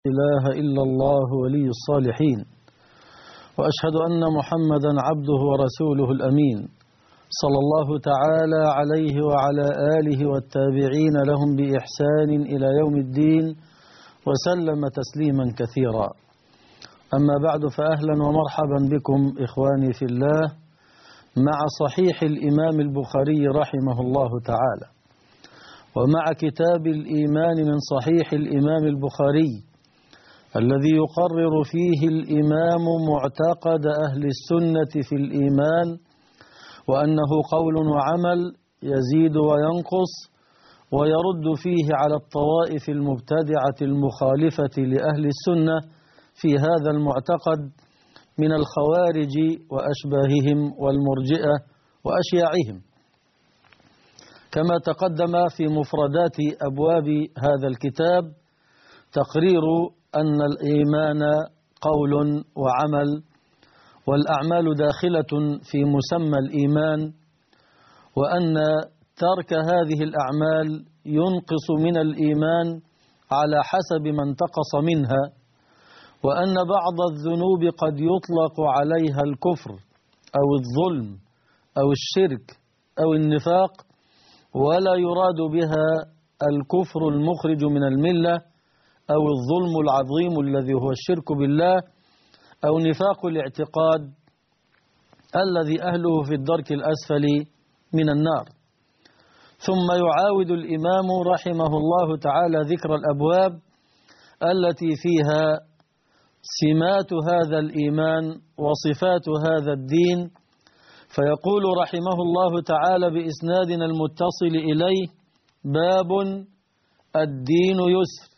إله إلا الله ولي الصالحين، وأشهد أن محمدا عبده ورسوله الأمين، صلى الله تعالى عليه وعلى آله والتابعين لهم بإحسان إلى يوم الدين، وسلم تسليما كثيرا. أما بعد، فأهلا ومرحبا بكم إخواني في الله مع صحيح الإمام البخاري رحمه الله تعالى، ومع كتاب الإيمان من صحيح الإمام البخاري الذي يقرر فيه الإمام معتقد أهل السنة في الإيمان، وأنه قول وعمل يزيد وينقص، ويرد فيه على الطوائف المبتدعة المخالفة لأهل السنة في هذا المعتقد من الخوارج وأشباههم والمرجئة وأشياعهم. كما تقدم في مفردات أبواب هذا الكتاب تقرير أن الإيمان قول وعمل، والأعمال داخلة في مسمى الإيمان، وأن ترك هذه الأعمال ينقص من الإيمان على حسب ما انتقص منها، وأن بعض الذنوب قد يطلق عليها الكفر أو الظلم أو الشرك أو النفاق، ولا يراد بها الكفر المخرج من الملة أو الظلم العظيم الذي هو الشرك بالله أو نفاق الاعتقاد الذي أهله في الدرك الأسفل من النار. ثم يعاود الإمام رحمه الله تعالى ذكر الأبواب التي فيها سمات هذا الإيمان وصفات هذا الدين، فيقول رحمه الله تعالى بإسنادنا المتصل إليه: باب الدين يسر.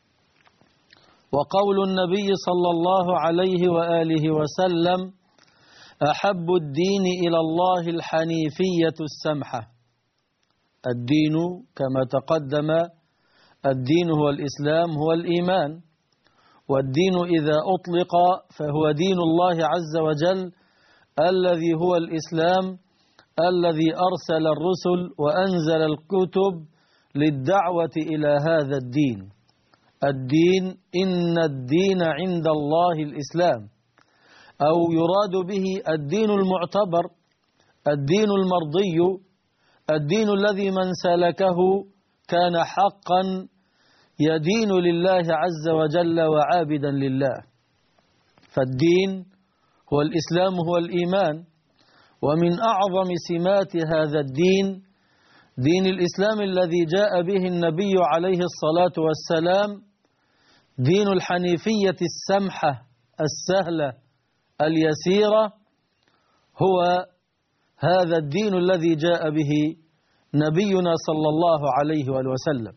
وقول النبي صلى الله عليه وآله وسلم: أحب الدين إلى الله الحنيفية السمحة. الدين كما تقدم، الدين هو الإسلام، هو الإيمان، والدين إذا أطلق فهو دين الله عز وجل الذي هو الإسلام، الذي أرسل الرسل وأنزل الكتب للدعوة إلى هذا الدين. الدين، إن الدين عند الله الإسلام، أو يراد به الدين المعتبر، الدين المرضي، الدين الذي من سلكه كان حقا يدين لله عز وجل وعابدا لله. فالدين هو الإسلام، هو الإيمان. ومن أعظم سمات هذا الدين دين الإسلام الذي جاء به النبي عليه الصلاة والسلام، دين الحنيفية السمحة السهلة اليسيرة، هو هذا الدين الذي جاء به نبينا صلى الله عليه وآله وسلم.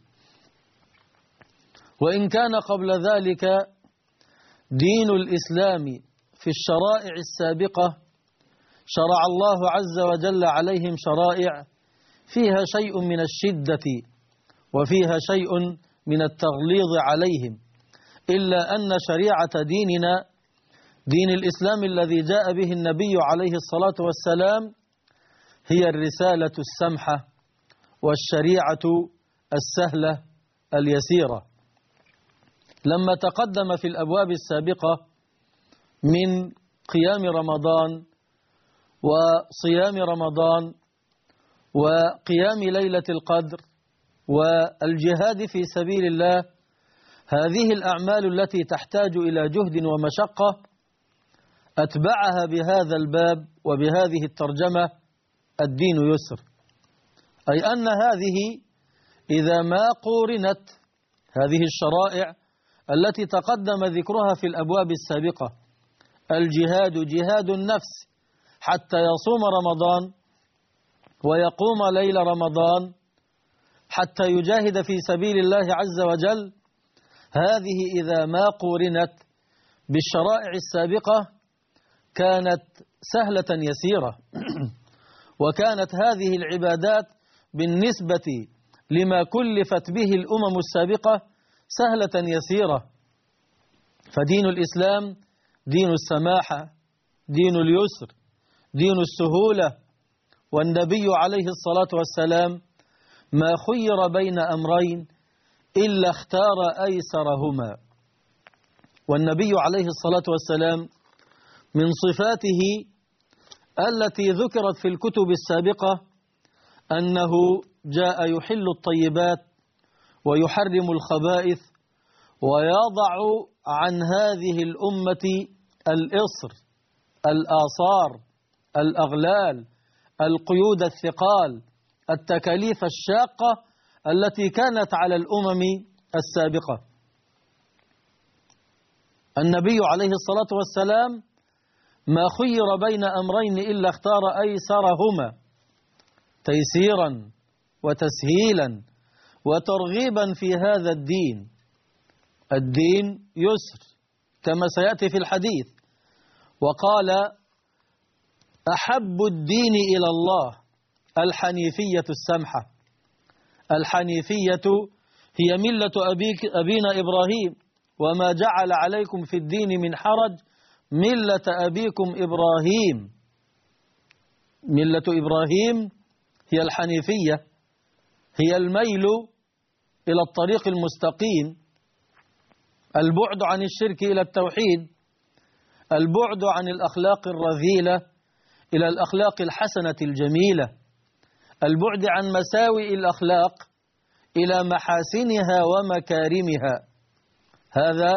وإن كان قبل ذلك دين الإسلام في الشرائع السابقة شرع الله عز وجل عليهم شرائع فيها شيء من الشدة وفيها شيء من التغليظ عليهم، إلا أن شريعة ديننا، دين الإسلام الذي جاء به النبي عليه الصلاة والسلام، هي الرسالة السمحة والشريعة السهلة اليسيرة. لما تقدم في الأبواب السابقة من قيام رمضان وصيام رمضان وقيام ليلة القدر والجهاد في سبيل الله، هذه الأعمال التي تحتاج إلى جهد ومشقة، أتبعها بهذا الباب وبهذه الترجمة: الدين يسر. أي أن هذه إذا ما قورنت هذه الشرائع التي تقدم ذكرها في الأبواب السابقة، الجهاد جهاد النفس حتى يصوم رمضان ويقوم ليل رمضان حتى يجاهد في سبيل الله عز وجل، هذه إذا ما قورنت بالشرائع السابقة كانت سهلة يسيرة، وكانت هذه العبادات بالنسبة لما كلفت به الأمم السابقة سهلة يسيرة. فدين الإسلام دين السماحة، دين اليسر، دين السهولة. والنبي عليه الصلاة والسلام ما خير بين أمرين إلا اختار أيسرهما، والنبي عليه الصلاة والسلام من صفاته التي ذكرت في الكتب السابقة أنه جاء يحل الطيبات ويحرم الخبائث ويضع عن هذه الأمة الإصر، الآثار، الأغلال، القيود الثقال، التكاليف الشاقة التي كانت على الأمم السابقة. النبي عليه الصلاة والسلام ما خير بين أمرين إلا اختار أيسرهما تيسيرا وتسهيلا وترغيبا في هذا الدين. الدين يسر كما سيأتي في الحديث. وقال أحب الدين إلى الله الحنيفية السمحة. الحنيفية هي ملة أبينا إبراهيم، وما جعل عليكم في الدين من حرج ملة أبيكم إبراهيم. ملة إبراهيم هي الحنيفية، هي الميل إلى الطريق المستقيم، البعد عن الشرك إلى التوحيد، البعد عن الأخلاق الرذيلة إلى الأخلاق الحسنة الجميلة، البعد عن مساوئ الأخلاق إلى محاسنها ومكارمها. هذا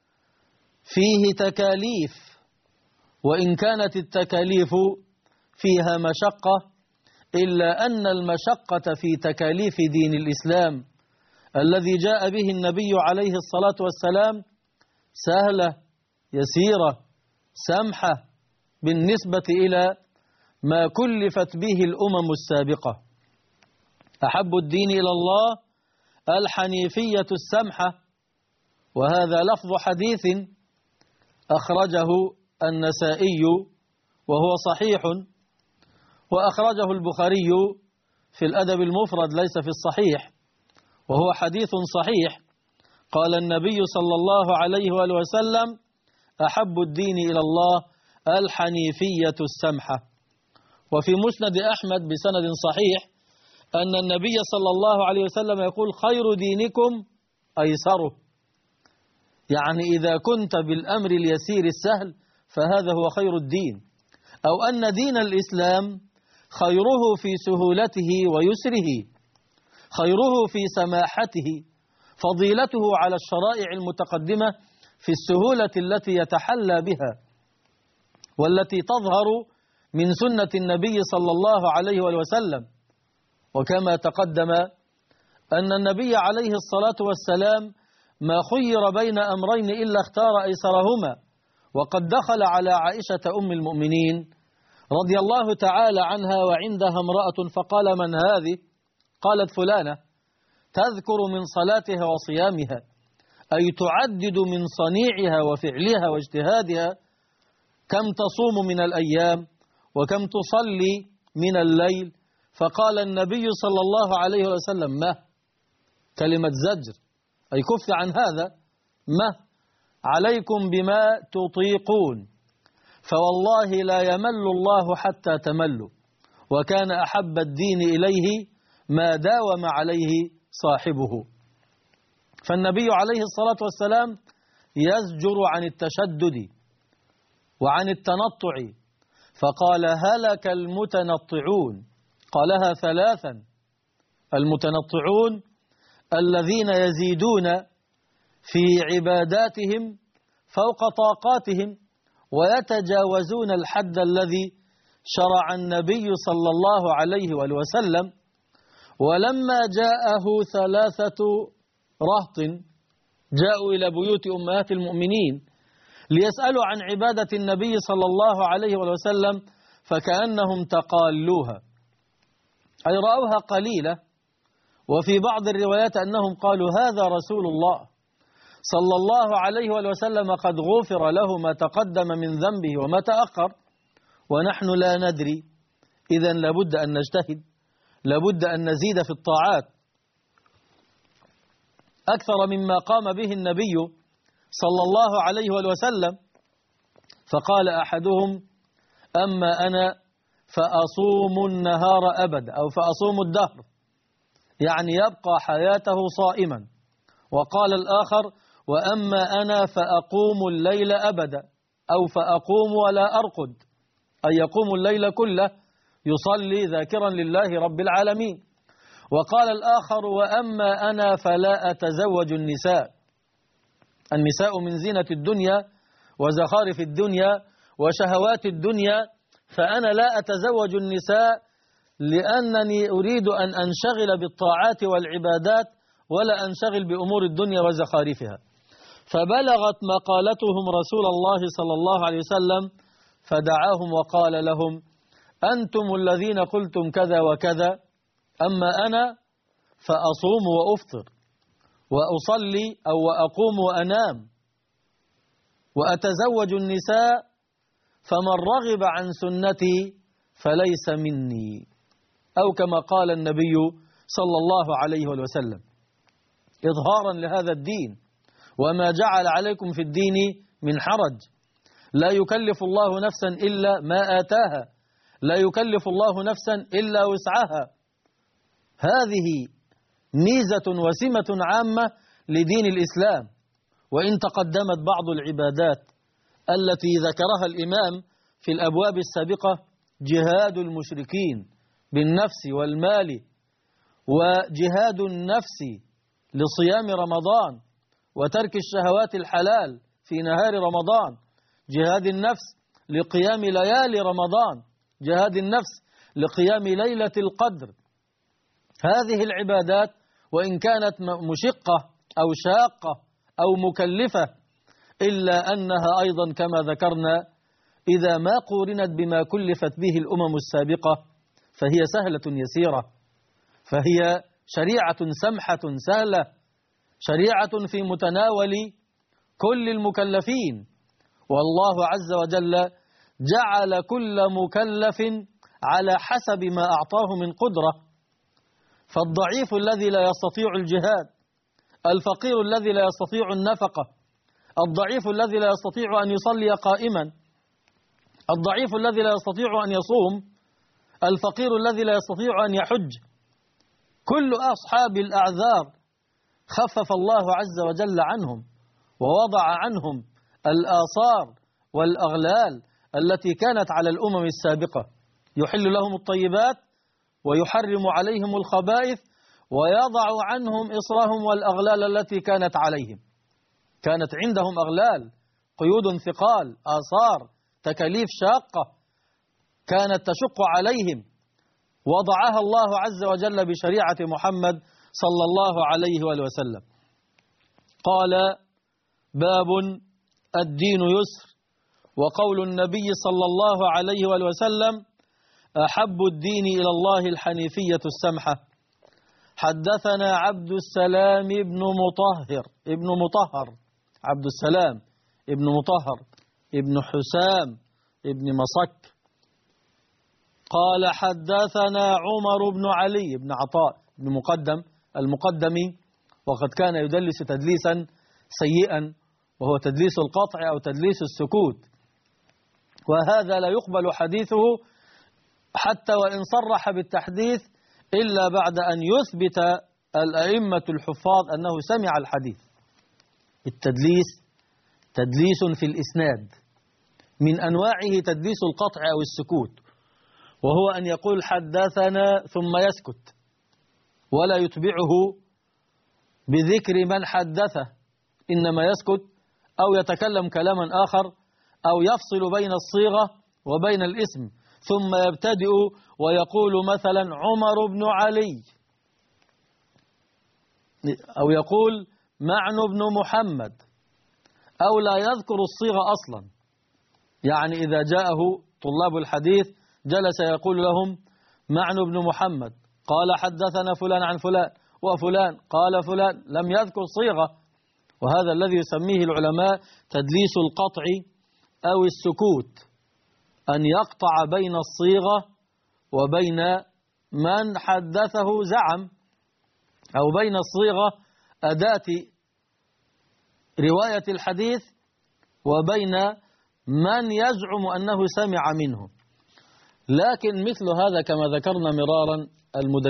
فيه تكاليف، وإن كانت التكاليف فيها مشقة إلا أن المشقة في تكاليف دين الإسلام الذي جاء به النبي عليه الصلاة والسلام سهلة يسيرة سمحة بالنسبة إلى ما كلفت به الأمم السابقة. أحب الدين إلى الله الحنيفية السمحة، وهذا لفظ حديث أخرجه النسائي وهو صحيح، وأخرجه البخاري في الأدب المفرد ليس في الصحيح، وهو حديث صحيح. قال النبي صلى الله عليه وآله وسلم أحب الدين إلى الله الحنيفية السمحة. وفي مسند أحمد بسند صحيح أن النبي صلى الله عليه وسلم يقول خير دينكم أيسره، يعني إذا كنت بالأمر اليسير السهل فهذا هو خير الدين، أو أن دين الإسلام خيره في سهولته ويسره، خيره في سماحته، فضيلته على الشرائع المتقدمة في السهولة التي يتحلى بها والتي تظهر من سنة النبي صلى الله عليه وسلم. وكما تقدم أن النبي عليه الصلاة والسلام ما خير بين أمرين إلا اختار أيسرهما. وقد دخل على عائشة أم المؤمنين رضي الله تعالى عنها وعندها امرأة فقال من هذه؟ قالت فلانة، تذكر من صلاتها وصيامها، أي تعدد من صنيعها وفعلها واجتهادها، كم تصوم من الأيام وكم تصلي من الليل. فقال النبي صلى الله عليه وسلم ما كلمة زجر، أي كف عن هذا، ما عليكم بما تطيقون، فوالله لا يمل الله حتى تملوا، وكان أحب الدين إليه ما داوم عليه صاحبه. فالنبي عليه الصلاة والسلام يزجر عن التشدد وعن التنطع، فقال هلك المتنطعون، قالها ثلاثا: المتنطعون الذين يزيدون في عباداتهم فوق طاقاتهم ويتجاوزون الحد الذي شرع النبي صلى الله عليه وسلم. ولما جاءه ثلاثة رهط جاءوا إلى بيوت أمهات المؤمنين ليسألوا عن عبادة النبي صلى الله عليه وسلم فكأنهم تقالوها، أي رأوها قليلة. وفي بعض الروايات أنهم قالوا هذا رسول الله صلى الله عليه وسلم قد غفر له ما تقدم من ذنبه وما تأخر ونحن لا ندري. إذن لابد أن نجتهد، لابد أن نزيد في الطاعات أكثر مما قام به النبي صلى الله عليه وسلم. فقال أحدهم أما أنا فأصوم النهار أبدا، أو فأصوم الدهر، يعني يبقى حياته صائما. وقال الآخر وأما أنا فأقوم الليل أبدا، أو فأقوم ولا أرقد، أي يقوم الليل كله يصلي ذاكرا لله رب العالمين. وقال الآخر: وأما أنا فلا أتزوج النساء من زينة الدنيا وزخارف الدنيا وشهوات الدنيا، فأنا لا أتزوج النساء لأنني أريد أن أنشغل بالطاعات والعبادات ولا أنشغل بأمور الدنيا وزخارفها. فبلغت مقالتهم رسول الله صلى الله عليه وسلم فدعاهم وقال لهم: أنتم الذين قلتم كذا وكذا، أما أنا فأصوم وأفطر وأصلي أو وأقوم وأنام وأتزوج النساء، فمن رغب عن سنتي فليس مني، أو كما قال النبي صلى الله عليه وسلم، إظهارا لهذا الدين: وما جعل عليكم في الدين من حرج، لا يكلف الله نفسا إلا ما آتاها، لا يكلف الله نفسا إلا وسعها. هذه ميزة وسمة عامة لدين الإسلام. وإن تقدمت بعض العبادات التي ذكرها الإمام في الأبواب السابقة: جهاد المشركين بالنفس والمال، وجهاد النفس لصيام رمضان وترك الشهوات الحلال في نهار رمضان، جهاد النفس لقيام ليالي رمضان، جهاد النفس لقيام ليلة القدر. هذه العبادات وإن كانت مشقة أو شاقة أو مكلفة، إلا أنها أيضا كما ذكرنا إذا ما قورنت بما كلفت به الأمم السابقة فهي سهلة يسيرة، فهي شريعة سمحة سهلة، شريعة في متناول كل المكلفين. والله عز وجل جعل كل مكلف على حسب ما أعطاه من قدرة، فالضعيف الذي لا يستطيع الجهاد، الفقير الذي لا يستطيع النفقة، الضعيف الذي لا يستطيع أن يصلي قائما، الضعيف الذي لا يستطيع أن يصوم، الفقير الذي لا يستطيع أن يحج، كل أصحاب الأعذار خفف الله عز وجل عنهم ووضع عنهم الآثار والأغلال التي كانت على الأمم السابقة، يحل لهم الطيبات ويحرم عليهم الخبائث ويضع عنهم إصرهم والأغلال التي كانت عليهم. كانت عندهم أغلال، قيود ثقال، آثار، تكاليف شاقة كانت تشق عليهم، وضعها الله عز وجل بشريعة محمد صلى الله عليه وآله وسلم. قال: باب الدين يسر. وقول النبي صلى الله عليه وآله وسلم: أحب الدين إلى الله الحنيفية السمحة. حدثنا عبد السلام ابن مطهر عبد السلام ابن مطهر ابن حسام ابن مصك قال: حدثنا عمر بن علي بن عطاء بن المقدمي، وقد كان يدلس تدليسا سيئا، وهو تدليس القطع أو تدليس السكوت، وهذا لا يقبل حديثه حتى وإن صرح بالتحديث إلا بعد أن يثبت الأئمة الحفاظ أنه سمع الحديث. التدليس تدليس في الإسناد، من أنواعه تدليس القطع أو السكوت، وهو أن يقول حدثنا ثم يسكت ولا يتبعه بذكر من حدثه، إنما يسكت أو يتكلم كلاما آخر أو يفصل بين الصيغة وبين الاسم، ثم يبتدئ ويقول مثلا عمر بن علي، أو يقول معن بن محمد، أو لا يذكر الصيغة أصلا. يعني إذا جاءه طلاب الحديث جلس يقول لهم معن بن محمد قال حدثنا فلان عن فلان وفلان قال فلان، لم يذكر صيغة، وهذا الذي يسميه العلماء تدليس القطع أو السكوت، أن يقطع بين الصيغة وبين من حدثه زعم، أو بين الصيغة أداة رواية الحديث وبين من يزعم أنه سمع منه. لكن مثل هذا كما ذكرنا مرارا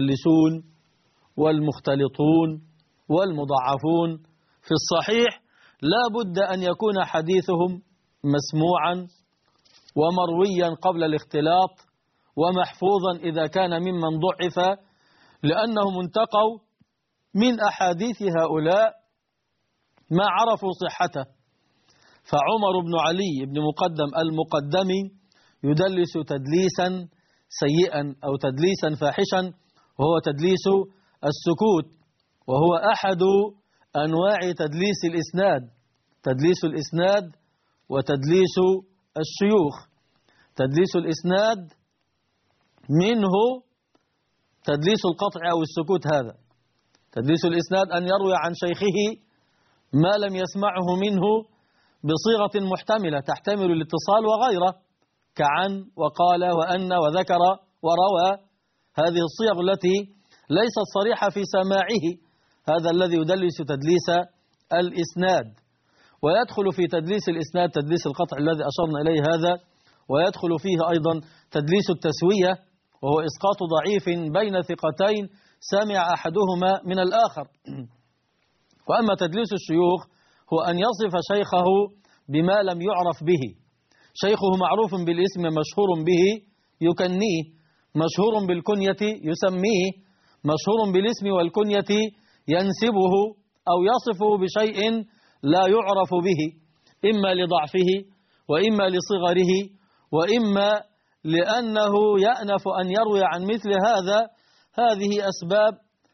المدلسون والمختلطون والمضعفون في الصحيح لا بد أن يكون حديثهم مسموعا ومرويا قبل الاختلاط ومحفوظا إذا كان ممن ضعف، لأنهم انتقوا من أحاديث هؤلاء ما عرفوا صحته. فعمر بن علي بن مقدم المقدمي يدلس تدليسا سيئا أو تدليسا فاحشا، وهو تدليس السكوت، وهو أحد أنواع تدليس الإسناد، تدليس الإسناد وتدليس الشيوخ. تدليس الإسناد منه تدليس القطع أو السكوت. هذا تدليس الإسناد أن يروي عن شيخه ما لم يسمعه منه بصيغة محتملة تحتمل الاتصال وغيره، كعن وقال وأن وذكر وروى. هذه الصيغ التي ليست صريحة في سماعه، هذا الذي يدلس تدليس الإسناد. ويدخل في تدليس الإسناد تدليس القطع الذي أشرنا إليه هذا، ويدخل فيه أيضا تدليس التسوية، وهو إسقاط ضعيف بين ثقتين سمع أحدهما من الآخر. وأما تدليس الشيوخ هو أن يصف شيخه بما لم يعرف به، شيخه معروف بالاسم مشهور به يكنيه، مشهور بالكنية يسميه، مشهور بالاسم والكنية ينسبه أو يصفه بشيء لا يعرف به، إما لضعفه وإما لصغره وإما لأنه يأنف أن يروي عن مثل هذا. هذه أسباب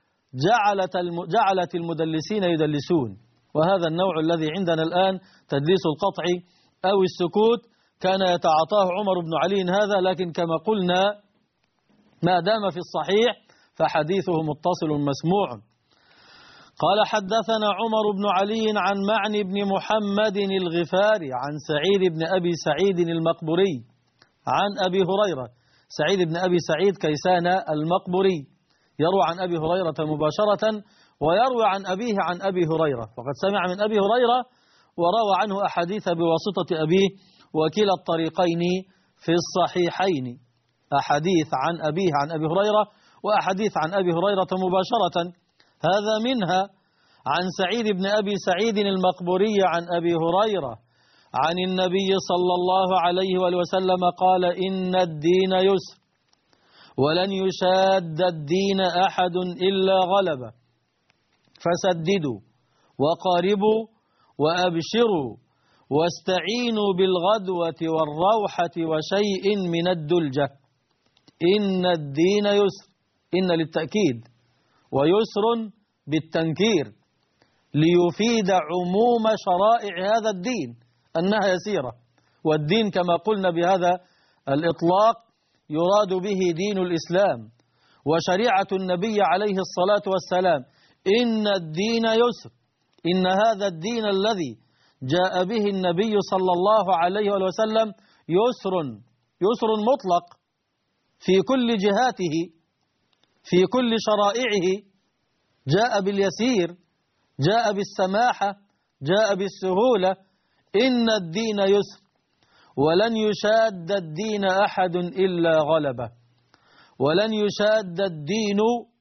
جعلت المدلسين يدلسون. وهذا النوع الذي عندنا الآن تدليس القطع أو السكوت كان يتعاطاه عمر بن علي هذا، لكن كما قلنا ما دام في الصحيح فحديثه متصل مسموع. قال حدثنا عمر بن علي عن معن بن محمد الغفاري عن سعيد بن أبي سعيد المقبري عن أبي هريرة. سعيد بن أبي سعيد كيسان المقبري يروى عن أبي هريرة مباشرة ويروي عن أبيه عن أبي هريرة، وقد سمع من أبي هريرة وروى عنه أحاديث بواسطة أبيه، وكلا الطريقين في الصحيحين، أحاديث عن أبيه عن أبي هريرة وأحاديث عن أبي هريرة مباشرة. هذا منها عن سعيد بن أبي سعيد المقبري عن أبي هريرة عن النبي صلى الله عليه وآله وسلم قال: إن الدين يسر ولن يشاد الدين أحد إلا غلبه، فسددوا وقاربوا وأبشروا واستعينوا بالغدوة والروحة وشيء من الدلجة. إن الدين يسر، إن للتأكيد، ويسر بالتنكير ليفيد عموم شرائع هذا الدين أنها يسيرة. والدين كما قلنا بهذا الإطلاق يراد به دين الإسلام وشريعة النبي عليه الصلاة والسلام. إن الدين يسر، إن هذا الدين الذي جاء به النبي صلى الله عليه وسلم يسر مطلق في كل جهاته، في كل شرائعه، جاء باليسير، جاء بالسماحة، جاء بالسهولة. إن الدين يسر ولن يشاد الدين أحد إلا غلبه. ولن يشاد الدين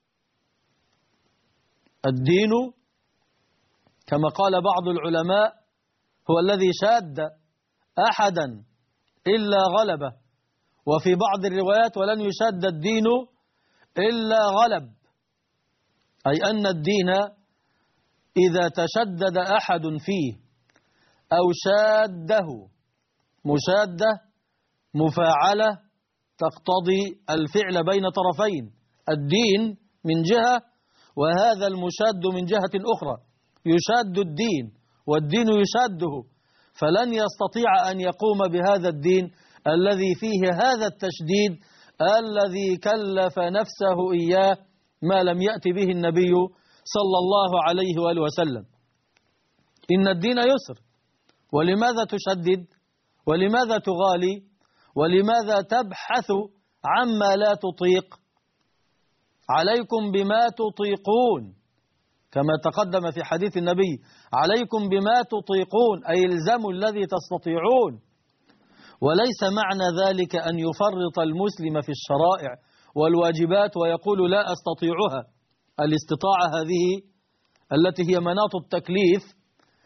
كما قال بعض العلماء هو الذي شاد أحدا إلا غلبه، وفي بعض الروايات ولن يشاد الدين إلا غلب، أي أن الدين إذا تشدد أحد فيه أو شاده، مشادة مفاعلة تقتضي الفعل بين طرفين، الدين من جهة وهذا المشاد من جهة أخرى، يشاد الدين والدين يشاده، فلن يستطيع أن يقوم بهذا الدين الذي فيه هذا التشديد الذي كلف نفسه إياه ما لم يأتي به النبي صلى الله عليه وآله وسلم. إن الدين يسر، ولماذا تشدد؟ ولماذا تغالي؟ ولماذا تبحث عما لا تطيق؟ عليكم بما تطيقون، كما تقدم في حديث النبي: عليكم بما تطيقون، أي الزموا الذي تستطيعون. وليس معنى ذلك أن يفرط المسلم في الشرائع والواجبات ويقول لا أستطيعها. الاستطاعة هذه التي هي مناط التكليف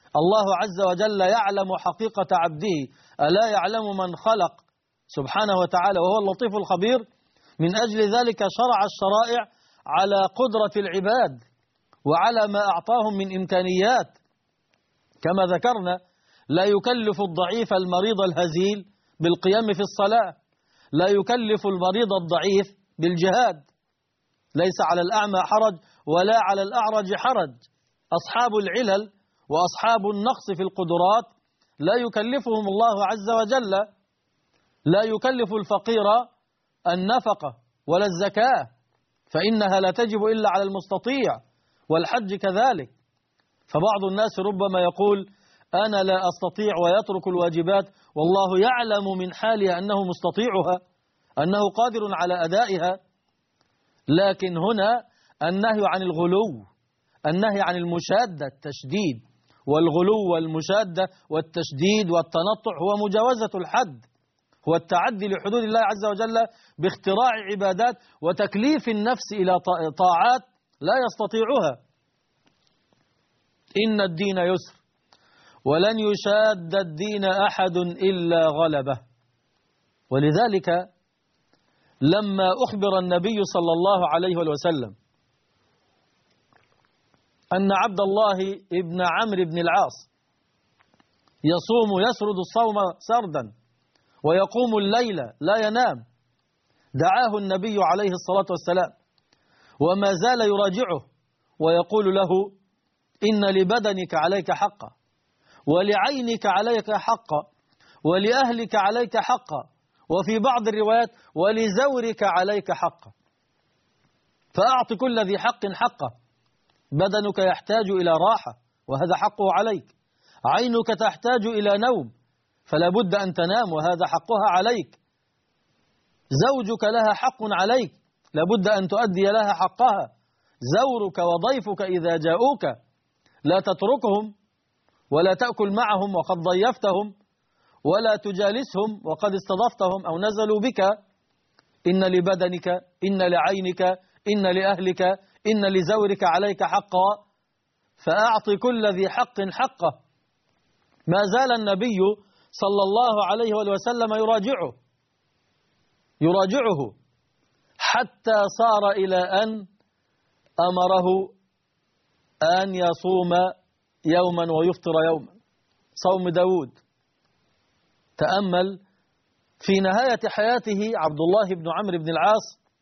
الله عز وجل يعلم حقيقة عبده، ألا يعلم من خلق سبحانه وتعالى وهو اللطيف الخبير. من أجل ذلك شرع الشرائع على قدرة العباد وعلى ما أعطاهم من إمكانيات. كما ذكرنا لا يكلف الضعيف المريض الهزيل بالقيام في الصلاة، لا يكلف المريض الضعيف بالجهاد. ليس على الأعمى حرج ولا على الأعرج حرج. أصحاب العلل وأصحاب النقص في القدرات لا يكلفهم الله عز وجل، لا يكلف الفقير النفقة ولا الزكاة، فإنها لا تجب إلا على المستطيع، والحج كذلك. فبعض الناس ربما يقول أنا لا أستطيع ويترك الواجبات، والله يعلم من حاله أنه مستطيعها، أنه قادر على أدائها. لكن هنا النهي عن الغلو، النهي عن المشادة التشديد، والغلو والمشادة والتشديد والتنطع هو مجاوزة الحد، هو التعدي لحدود الله عز وجل باختراع عبادات وتكليف النفس إلى طاعات لا يستطيعها. إن الدين يسر ولن يشاد الدين أحد إلا غلبه. ولذلك لما أخبر النبي صلى الله عليه وسلم أن عبد الله ابن عمرو بن العاص يصوم يسرد الصوم سردا ويقوم الليل لا ينام، دعاه النبي عليه الصلاة والسلام وما زال يراجعه ويقول له إن لبدنك عليك حقا، ولعينك عليك حقا، ولأهلك عليك حقا، وفي بعض الروايات ولزورك عليك حقا، فأعط كل ذي حق حقه. بدنك يحتاج إلى راحة وهذا حقه عليك، عينك تحتاج إلى نوم فلا بد أن تنام وهذا حقها عليك، زوجك لها حق عليك لابد أن تؤدي لها حقها، زورك وضيفك إذا جاءوك لا تتركهم ولا تأكل معهم وقد ضيفتهم، ولا تجالسهم وقد استضفتهم أو نزلوا بك. إن لبدنك، إن لعينك، إن لأهلك، إن لزورك عليك حقا، فأعط كل ذي حق حقه. ما زال النبي صلى الله عليه وسلم يراجعه حتى صار إلى أن أمره أن يصوم يوما ويفطر يوما، صوم داود. تأمل في نهاية حياته عبد الله بن عمرو بن العاص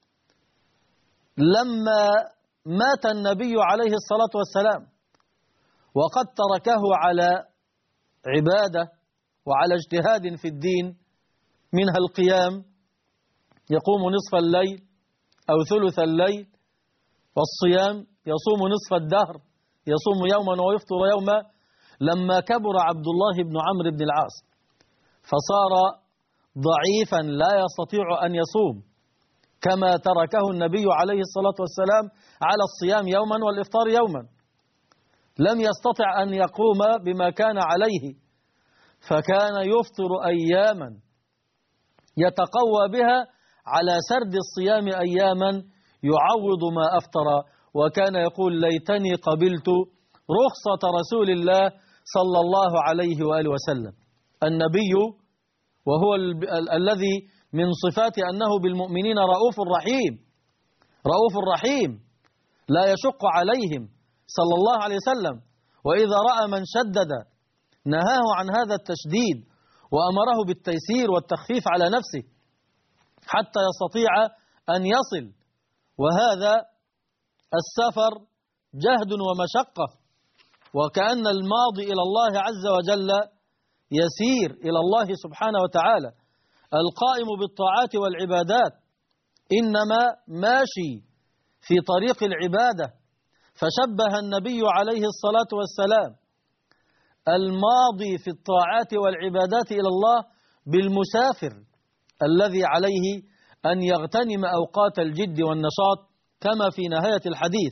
لما مات النبي عليه الصلاة والسلام وقد تركه على عبادة وعلى اجتهاد في الدين، منها القيام، يقوم نصف الليل أو ثلث الليل، والصيام يصوم نصف الدهر، يصوم يوما ويفطر يوما. لما كبر عبد الله بن عمرو بن العاص فصار ضعيفا لا يستطيع أن يصوم، كما تركه النبي عليه الصلاة والسلام على الصيام يوما والإفطار يوما، لم يستطع أن يقوم بما كان عليه، فكان يفطر أياما يتقوى بها على سرد الصيام أياما يعوض ما أفطر، وكان يقول ليتني قبلت رخصة رسول الله صلى الله عليه وآله وسلم. النبي وهو الذي من صفات أنه بالمؤمنين رؤوف رحيم، رؤوف رحيم لا يشق عليهم صلى الله عليه وسلم، وإذا رأى من شدد نهاه عن هذا التشديد وأمره بالتيسير والتخفيف على نفسه حتى يستطيع أن يصل. وهذا السفر جهد ومشقة، وكأن الماضي إلى الله عز وجل يسير إلى الله سبحانه وتعالى، القائم بالطاعات والعبادات إنما ماشي في طريق العبادة. فشبه النبي عليه الصلاة والسلام الماضي في الطاعات والعبادات إلى الله بالمسافر الذي عليه أن يغتنم أوقات الجد والنشاط، كما في نهاية الحديث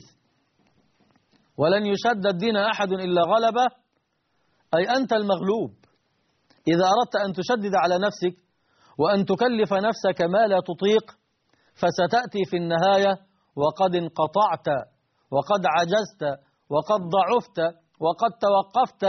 ولن يشد الدين أحد إلا غلبه، أي أنت المغلوب. إذا أردت أن تشدد على نفسك وأن تكلف نفسك ما لا تطيق فستأتي في النهاية وقد انقطعت وقد عجزت وقد ضعفت وقد توقفت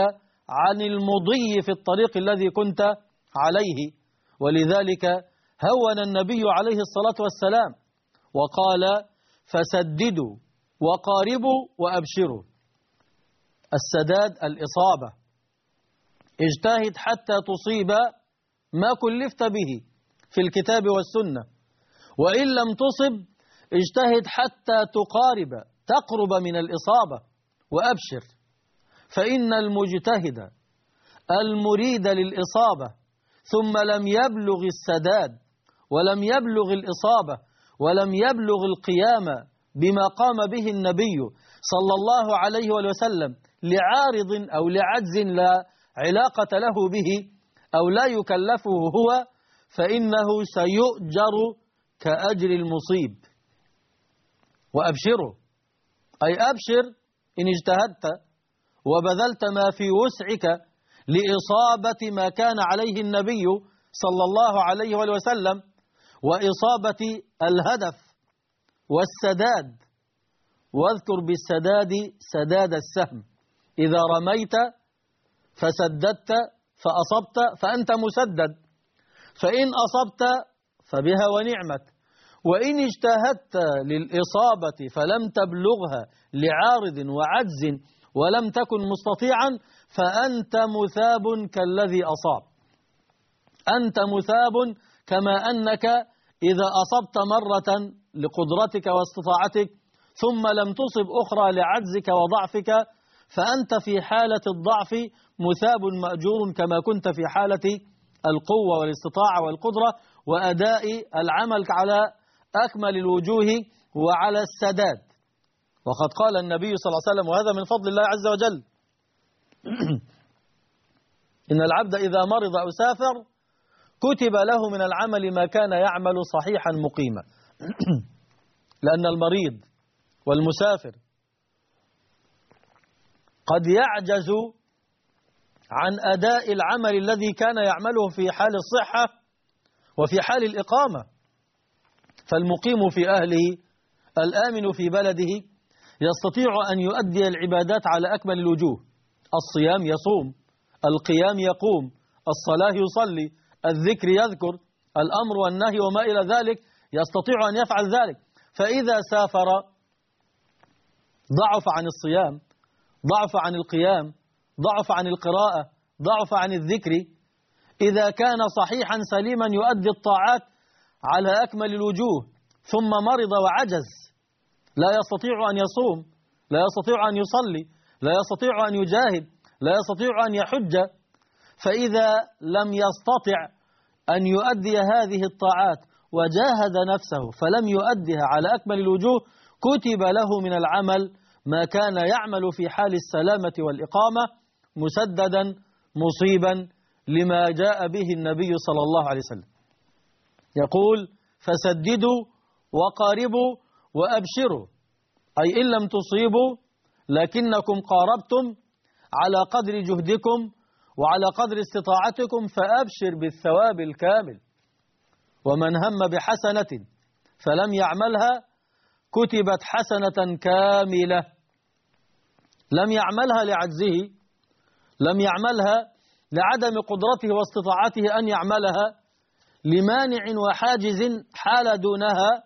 عن المضي في الطريق الذي كنت عليه. ولذلك هون النبي عليه الصلاة والسلام وقال: فسددوا وقاربوا وأبشروا. السداد الإصابة، اجتهد حتى تصيب ما كلفت به في الكتاب والسنة، وإن لم تصب اجتهد حتى تقرب من الإصابة وأبشر، فإن المجتهد المريد للإصابة ثم لم يبلغ السداد ولم يبلغ الإصابة ولم يبلغ القيام بما قام به النبي صلى الله عليه وسلم لعارض أو لعجز لا علاقة له به أو لا يكلفه هو، فإنه سيؤجر كأجر المصيب. وأبشره، أي أبشر إن اجتهدت وبذلت ما في وسعك لإصابة ما كان عليه النبي صلى الله عليه وسلم، وإصابة الهدف والسداد. واذكر بالسداد سداد السهم، إذا رميت فسددت فأصبت فأنت مسدد، فإن أصبت فبها ونعمت، وإن اجتهدت للإصابة فلم تبلغها لعارض وعجز ولم تكن مستطيعا فأنت مثاب كالذي أصاب. أنت مثاب كما أنك إذا أصبت مرة لقدرتك واستطاعتك ثم لم تصب أخرى لعجزك وضعفك، فأنت في حالة الضعف مثاب مأجور كما كنت في حالة القوة والاستطاعة والقدرة وأداء العمل على أكمل الوجوه وعلى السداد. وقد قال النبي صلى الله عليه وسلم، وهذا من فضل الله عز وجل: إن العبد إذا مرض أو سافر كتب له من العمل ما كان يعمل صحيحا مقيما. لأن المريض والمسافر قد يعجز عن أداء العمل الذي كان يعمله في حال الصحة وفي حال الإقامة. فالمقيم في أهله الآمن في بلده يستطيع أن يؤدي العبادات على أكمل الوجوه: الصيام يصوم، القيام يقوم، الصلاة يصلي، الذكر يذكر، الأمر والنهي وما إلى ذلك، يستطيع أن يفعل ذلك. فإذا سافر ضعف عن الصيام، ضعف عن القيام، ضعف عن القراءة، ضعف عن الذكر. إذا كان صحيحا سليما يؤدي الطاعات على أكمل الوجوه ثم مرض وعجز، لا يستطيع أن يصوم، لا يستطيع أن يصلي، لا يستطيع أن يجاهد، لا يستطيع أن يحج، فإذا لم يستطع أن يؤدي هذه الطاعات وجاهد نفسه فلم يؤدها على أكمل الوجوه كتب له من العمل ما كان يعمل في حال السلامة والإقامة مسددا مصيبا لما جاء به النبي صلى الله عليه وسلم. يقول: فسددوا وقاربوا وأبشروا، أي إن لم تصيبوا لكنكم قاربتم على قدر جهدكم وعلى قدر استطاعتكم فأبشر بالثواب الكامل. ومن هم بحسنة فلم يعملها كتبت حسنة كاملة، لم يعملها لعجزه، لم يعملها لعدم قدرته واستطاعته أن يعملها، لمانع وحاجز حال دونها،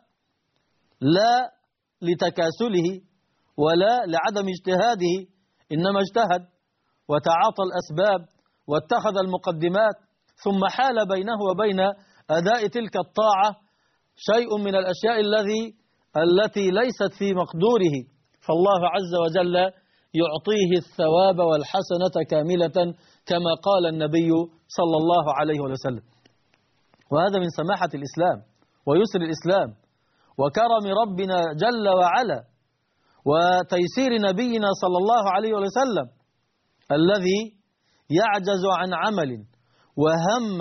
لا لتكاسله ولا لعدم اجتهاده، إنما اجتهد وتعاطى الأسباب واتخذ المقدمات، ثم حال بينه وبين أداء تلك الطاعة شيء من الأشياء التي ليست في مقدوره، فالله عز وجل يعطيه الثواب والحسنة كاملة كما قال النبي صلى الله عليه وسلم. وهذا من سماحة الإسلام ويسر الإسلام وكرم ربنا جل وعلا وتيسير نبينا صلى الله عليه وسلم، الذي يعجز عن عمل وهم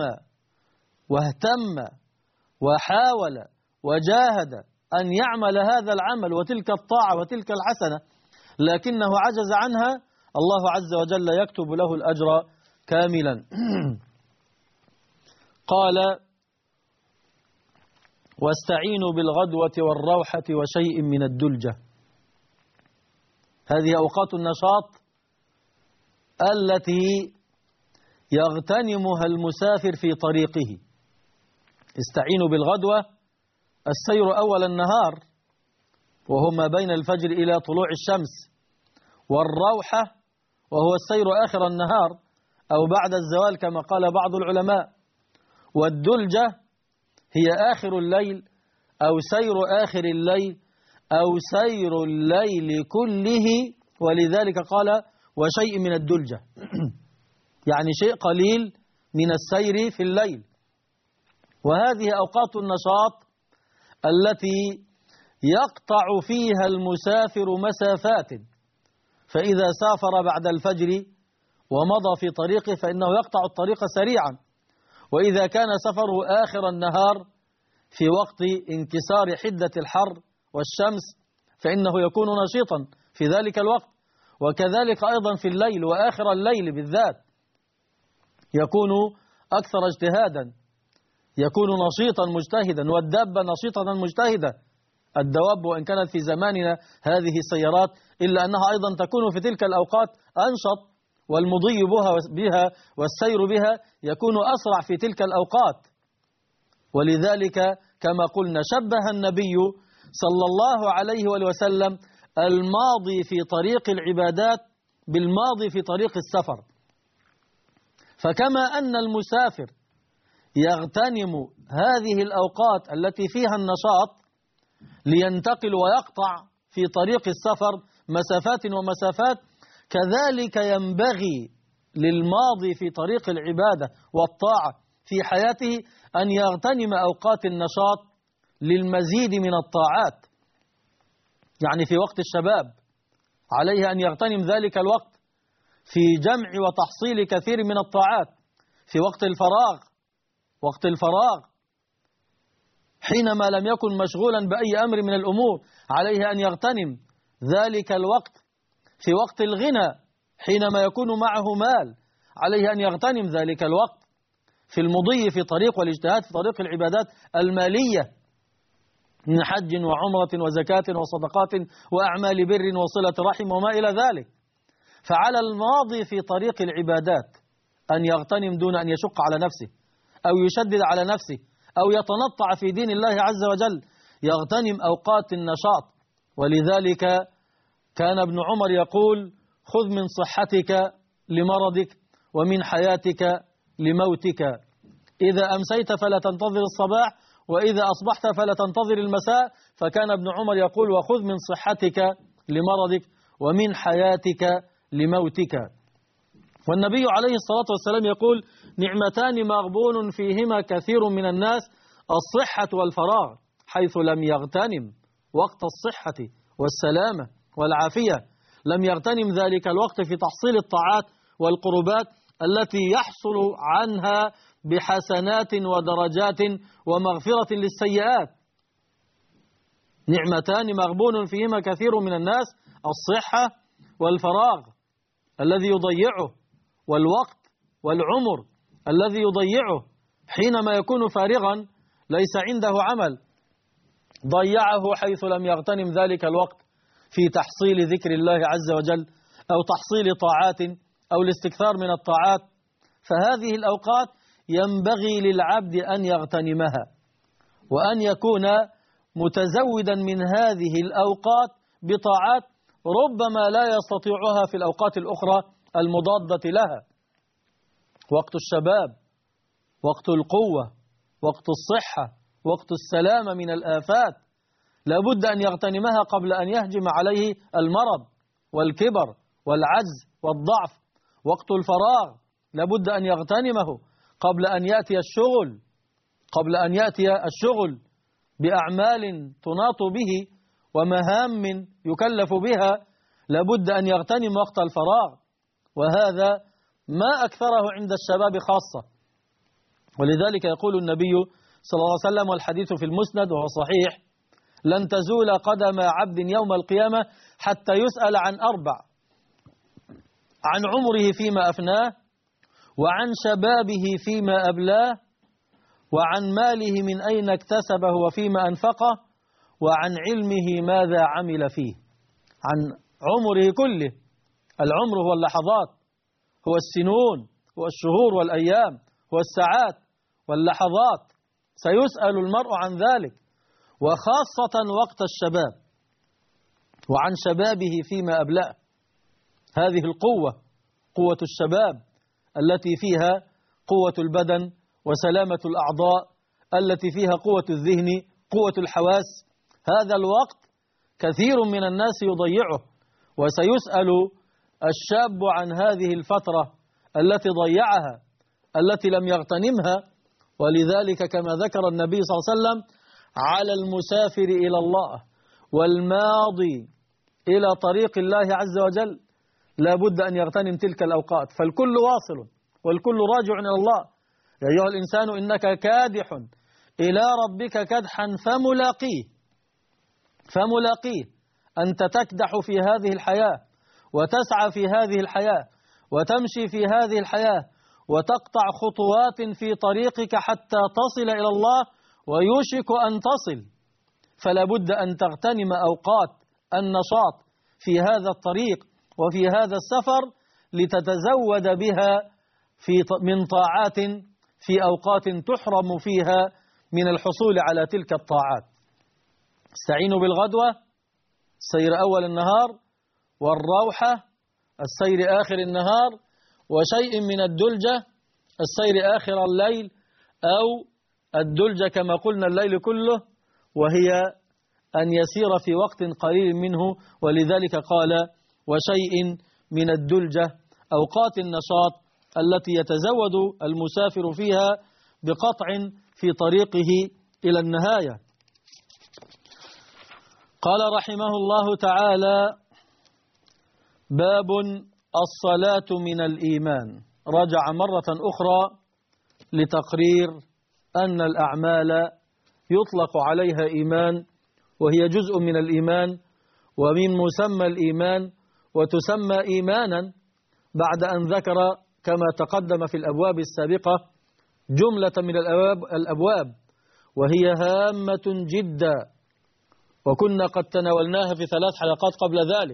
واهتم وحاول وجاهد أن يعمل هذا العمل وتلك الطاعة وتلك الحسنة لكنه عجز عنها، الله عز وجل يكتب له الأجر كاملا. قال: واستعينوا بالغدوة والروحة وشيء من الدلجة. هذه أوقات النشاط التي يغتنمها المسافر في طريقه. استعينوا بالغدوة، السير أول النهار وهو ما بين الفجر إلى طلوع الشمس، والروحة وهو السير آخر النهار أو بعد الزوال كما قال بعض العلماء، والدلجة هي آخر الليل أو سير آخر الليل أو سير الليل كله، ولذلك قال وشيء من الدلجة يعني شيء قليل من السير في الليل. وهذه أوقات النشاط التي يقطع فيها المسافر مسافات، فإذا سافر بعد الفجر ومضى في طريقه فإنه يقطع الطريق سريعا، وإذا كان سفره آخر النهار في وقت انكسار حدة الحر والشمس فإنه يكون نشيطا في ذلك الوقت. وكذلك أيضا في الليل وآخر الليل بالذات يكون أكثر اجتهادا، يكون نشيطا مجتهدا، والدابة نشيطة مجتهدة. الدواب وإن كانت في زماننا هذه سيارات إلا أنها أيضا تكون في تلك الأوقات أنشط، والمضي بها والسير بها يكون أسرع في تلك الأوقات. ولذلك كما قلنا شبه النبي صلى الله عليه وسلم الماضي في طريق العبادات بالماضي في طريق السفر. فكما أن المسافر يغتنم هذه الأوقات التي فيها النشاط لينتقل ويقطع في طريق السفر مسافات ومسافات، كذلك ينبغي للماضي في طريق العبادة والطاعة في حياته أن يغتنم أوقات النشاط للمزيد من الطاعات. يعني في وقت الشباب عليه أن يغتنم ذلك الوقت في جمع وتحصيل كثير من الطاعات. في وقت الفراغ حينما لم يكن مشغولا بأي أمر من الأمور عليه أن يغتنم ذلك الوقت. في وقت الغنى حينما يكون معه مال عليه أن يغتنم ذلك الوقت في المضي في طريق والاجتهاد في طريق العبادات المالية من حج وعمرة وزكاة وصدقات وأعمال بر وصلة رحم وما إلى ذلك. فعلى الماضي في طريق العبادات أن يغتنم دون أن يشق على نفسه أو يشدد على نفسه أو يتنطع في دين الله عز وجل، يغتنم أوقات النشاط. ولذلك كان ابن عمر يقول خذ من صحتك لمرضك ومن حياتك لموتك، إذا أمسيت فلا تنتظر الصباح وإذا أصبحت فلا تنتظر المساء. فكان ابن عمر يقول وخذ من صحتك لمرضك ومن حياتك لموتك. والنبي عليه الصلاة والسلام يقول نعمتان مغبون فيهما كثير من الناس، الصحة والفراغ، حيث لم يغتنم وقت الصحة والسلامة والعافية لم يغتنم ذلك الوقت في تحصيل الطاعات والقربات التي يحصل عنها بحسنات ودرجات ومغفرة للسيئات. نعمتان مغبون فيهما كثير من الناس، الصحة والفراغ الذي يضيعه، والوقت والعمر الذي يضيعه حينما يكون فارغا ليس عنده عمل، ضيعه حيث لم يغتنم ذلك الوقت في تحصيل ذكر الله عز وجل أو تحصيل طاعات أو الاستكثار من الطاعات. فهذه الأوقات ينبغي للعبد أن يغتنمها وأن يكون متزودا من هذه الأوقات بطاعات ربما لا يستطيعها في الأوقات الأخرى المضادة لها. وقت الشباب، وقت القوة، وقت الصحة، وقت السلامة من الآفات لابد أن يغتنمها قبل أن يهجم عليه المرض والكبر والعجز والضعف. وقت الفراغ لابد أن يغتنمه قبل أن يأتي الشغل بأعمال تناط به ومهام يكلف بها، لابد أن يغتنم وقت الفراغ، وهذا ما أكثره عند الشباب خاصة. ولذلك يقول النبي صلى الله عليه وسلم والحديث في المسند وهو صحيح لن تزول قدم عبد يوم القيامة حتى يسأل عن 4: عن عمره فيما أفناه، وعن شبابه فيما أبلاه، وعن ماله من أين اكتسبه وفيما أنفقه، وعن علمه ماذا عمل فيه. عن عمره كله، العمر هو اللحظات هو السنون، هو الشهور والأيام، هو الساعات واللحظات. سيسأل المرء عن ذلك، وخاصة وقت الشباب، وعن شبابه فيما أبلأ. هذه القوة، قوة الشباب التي فيها قوة البدن وسلامة الأعضاء، التي فيها قوة الذهن، قوة الحواس. هذا الوقت كثير من الناس يضيعه، وسيسأل الشاب عن هذه الفترة التي ضيعها، التي لم يغتنمها. ولذلك كما ذكر النبي صلى الله عليه وسلم: على المسافر إلى الله والماضي إلى طريق الله عز وجل لا بد أن يغتنم تلك الأوقات، فالكل واصل والكل راجع إلى الله. يا أيها الإنسان إنك كادح إلى ربك كدحا فملاقيه. أنت تكدح في هذه الحياة، وتسعى في هذه الحياة، وتمشي في هذه الحياة، وتقطع خطوات في طريقك حتى تصل إلى الله، ويوشك أن تصل. فلا بد أن تغتنم أوقات النشاط في هذا الطريق وفي هذا السفر، لتتزود بها من طاعات في أوقات تحرم فيها من الحصول على تلك الطاعات. استعينوا بالغدوة، السير أول النهار، والروحة السير آخر النهار، وشيء من الدلجة السير آخر الليل، أو الدلجة كما قلنا الليل كله، وهي أن يسير في وقت قليل منه. ولذلك قال: وشيء من الدلجة، أوقات النشاط التي يتزود المسافر فيها بقطع في طريقه إلى النهاية. قال رحمه الله تعالى: باب الصلاة من الإيمان. رجع مرة أخرى لتقرير أن الأعمال يطلق عليها إيمان، وهي جزء من الإيمان ومن مسمى الإيمان، وتسمى إيمانا بعد أن ذكر كما تقدم في الأبواب السابقة جملة من الأبواب وهي هامة جدا، وكنا قد تناولناها في 3 حلقات قبل ذلك.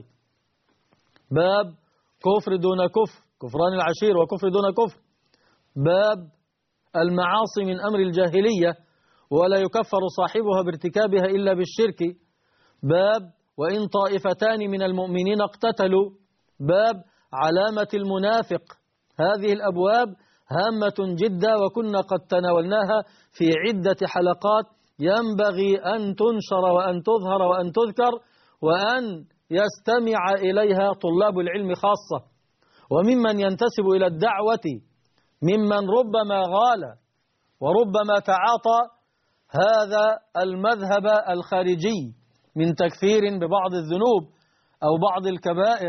باب كفر دون كفر، كفران العشير وكفر دون كفر. باب المعاصي من أمر الجاهلية ولا يكفر صاحبها بارتكابها إلا بالشرك. باب وإن طائفتان من المؤمنين اقتتلوا. باب علامة المنافق. هذه الأبواب هامة جدا، وكنا قد تناولناها في عدة حلقات، ينبغي أن تنشر وأن تظهر وأن تذكر وأن يستمع إليها طلاب العلم خاصة، وممن ينتسب إلى الدعوة ممن ربما غال وربما تعاطى هذا المذهب الخارجي من تكفير ببعض الذنوب أو بعض الكبائر.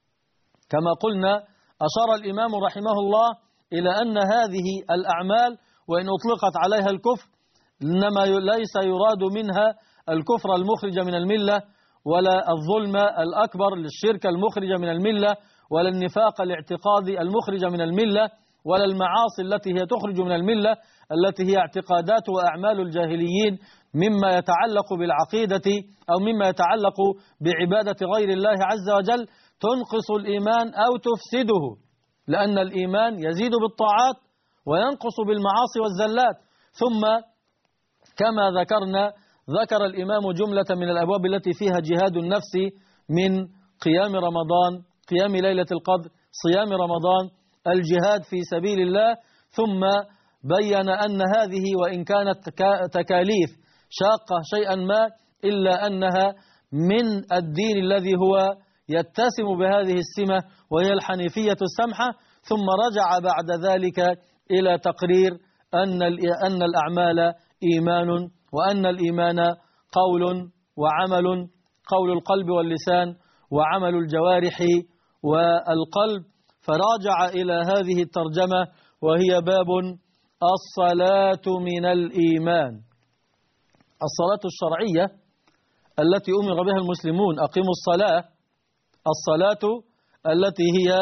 كما قلنا أشار الإمام رحمه الله إلى أن هذه الأعمال وإن أطلقت عليها الكفر، إنما ليس يراد منها الكفر المخرج من الملة، ولا الظلم الأكبر للشرك المخرج من الملة، ولا النفاق الاعتقادي المخرج من الملة، ولا المعاصي التي هي تخرج من الملة التي هي اعتقادات وأعمال الجاهليين مما يتعلق بالعقيدة أو مما يتعلق بعبادة غير الله عز وجل، تنقص الإيمان أو تفسده، لأن الإيمان يزيد بالطاعات وينقص بالمعاصي والزلات. ثم كما ذكرنا ذكر الإمام جملة من الأبواب التي فيها جهاد النفس من قيام رمضان، قيام ليلة القدر، صيام رمضان، الجهاد في سبيل الله. ثم بين أن هذه وإن كانت تكاليف شاقة شيئا ما، إلا أنها من الدين الذي هو يتسم بهذه السمة وهي الحنيفية السمحة. ثم رجع بعد ذلك إلى تقرير أن الأعمال إيمان، وأن الإيمان قول وعمل، قول القلب واللسان وعمل الجوارح والقلب. فراجع إلى هذه الترجمة وهي باب الصلاة من الإيمان. الصلاة الشرعية التي أمر بها المسلمون، أقيموا الصلاة، الصلاة التي هي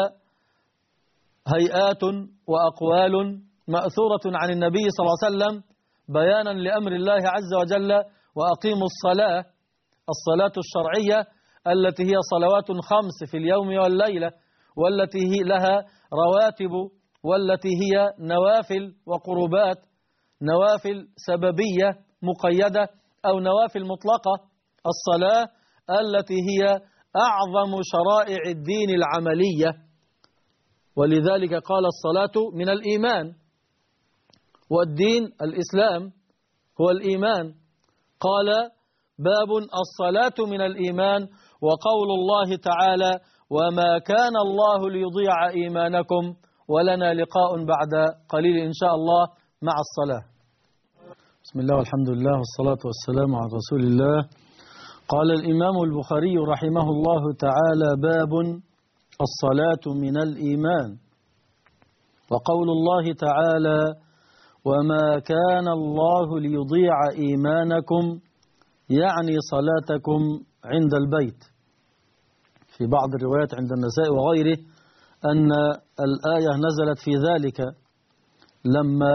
هيئات وأقوال مأثورة عن النبي صلى الله عليه وسلم بيانا لأمر الله عز وجل: وأقيموا الصلاة. الصلاة الشرعية التي هي صلوات 5 في اليوم والليلة، والتي هي لها رواتب والتي هي نوافل وقربات، نوافل سببية مقيدة أو نوافل مطلقة. الصلاة التي هي أعظم شرائع الدين العملية، ولذلك قال الصلاة من الإيمان، والدين الإسلام هو الإيمان. قال باب الصلاة من الإيمان، وقول الله تعالى وما كان الله ليضيع إيمانكم، ولنا لقاء بعد قليل إن شاء الله مع الصلاة. بسم الله والحمد لله والصلاة والسلام على رسول الله. قال الإمام البخاري رحمه الله تعالى باب الصلاة من الإيمان. وقول الله تعالى وما كان الله ليضيع إيمانكم، يعني صلاتكم عند البيت. في بعض الروايات عند النساء وغيره أن الآية نزلت في ذلك لما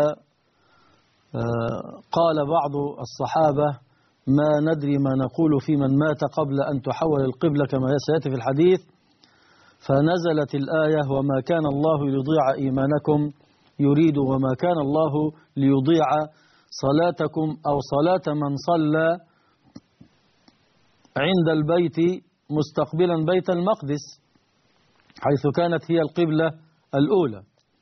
قال بعض الصحابة ما ندري ما نقول في من مات قبل أن تحول القبلة كما سيأتي في الحديث، فنزلت الآية وما كان الله ليضيع إيمانكم، يريد وما كان الله ليضيع صلاتكم أو صلاة من صلى عند البيت مستقبلا بيت المقدس حيث كانت هي القبلة الأولى.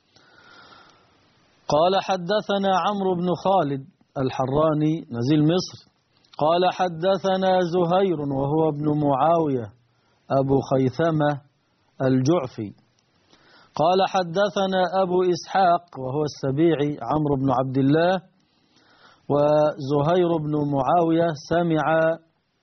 قال حدثنا عمرو بن خالد الحراني نزيل مصر قال حدثنا زهير وهو ابن معاوية أبو خيثمة الجعفي قال حدثنا أبو إسحاق وهو السبيعي عمرو بن عبد الله، وزهير بن معاوية سمع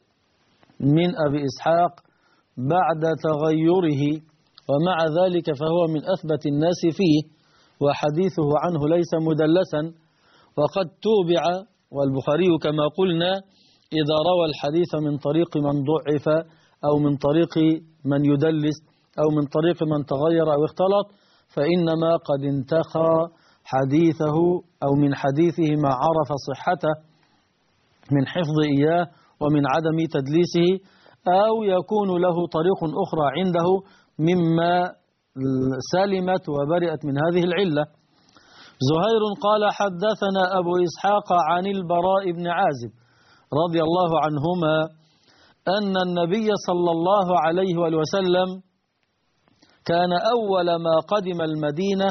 من أبي إسحاق بعد تغيره، ومع ذلك فهو من أثبت الناس فيه، وحديثه عنه ليس مدلسا، وقد توبع. والبخاري كما قلنا إذا روى الحديث من طريق من ضعف أو من طريق من يدلس أو من طريق من تغير أو اختلط، فإنما قد انتخى حديثه أو من حديثه ما عرف صحته من حفظ إياه ومن عدم تدليسه، أو يكون له طريق أخرى عنده مما سلمت وبرئت من هذه العلة. زهير قال حدثنا أبو إسحاق عن البراء بن عازب رضي الله عنهما أن النبي صلى الله عليه وسلم كان أول ما قدم المدينة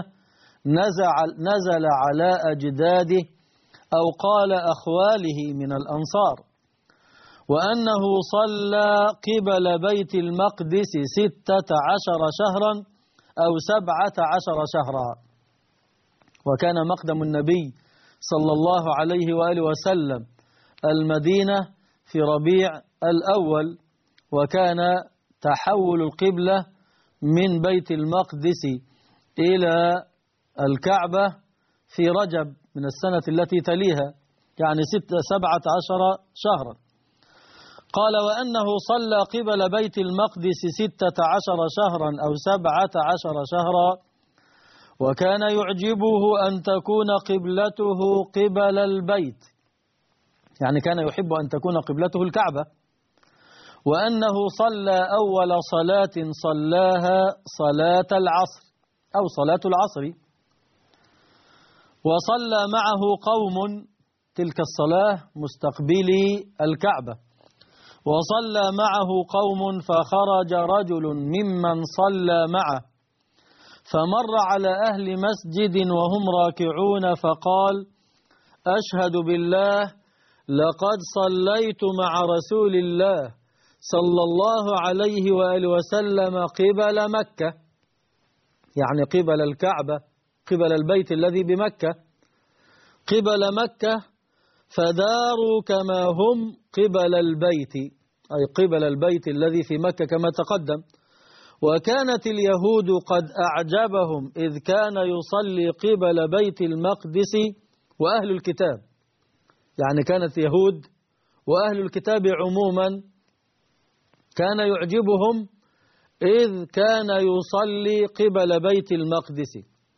نزل على أجداده أو قال أخواله من الأنصار، وأنه صلى قبل بيت المقدس 16 شهرا أو 17 شهرا. وكان مقدم النبي صلى الله عليه وآله وسلم المدينة في ربيع الأول، وكان تحول القبلة من بيت المقدس إلى الكعبة في رجب من السنة التي تليها، يعني 17 شهرا. قال وأنه صلى قبل بيت المقدس 16 شهرا أو 17 شهرا، وكان يعجبه أن تكون قبلته قبل البيت، يعني كان يحب أن تكون قبلته الكعبة. وأنه صلى أول صلاة صلاها صلاة العصر أو صلاة العصر، وصلى معه قوم تلك الصلاة مستقبلي الكعبة، وصلى معه قوم فخرج رجل ممن صلى معه فمر على أهل مسجد وهم راكعون فقال أشهد بالله لقد صليت مع رسول الله صلى الله عليه وآله وسلم قبل مكة، يعني قبل الكعبة، قبل البيت الذي بمكة، قبل مكة، فداروا كما هم قبل البيت، أي قبل البيت الذي في مكة كما تقدم. وكانت اليهود قد أعجبهم إذ كان يصلي قبل بيت المقدس وأهل الكتاب، يعني كانت يهود وأهل الكتاب عموما كان يعجبهم إذ كان يصلي قبل بيت المقدس،